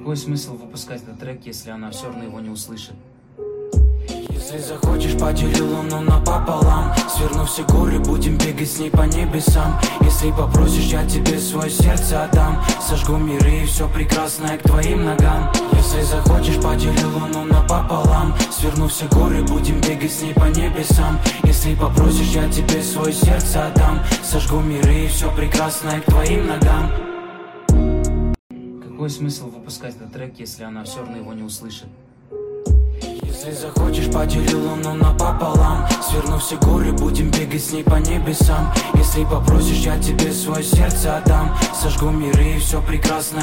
Какой смысл выпускать этот трек, если она все равно его не услышит? Если захочешь, поделю луну напополам. Сверну все горы, будем бегать с ней по небесам. Если попросишь, я тебе свое сердце отдам. Сожгу миры и все прекрасное к твоим ногам. Если захочешь, поделю луну напополам. Сверну все горы, будем бегать с ней по небесам. Если попросишь, я тебе свое сердце отдам. Сожгу миры и все прекрасное к твоим ногам. Какой смысл выпускать этот трек, если она все равно его не услышит? Если захочешь, поделю луну напополам. Сверну все горы, будем бегать с ней по небесам. Если попросишь, я тебе свое сердце отдам. Сожгу миры и все прекрасное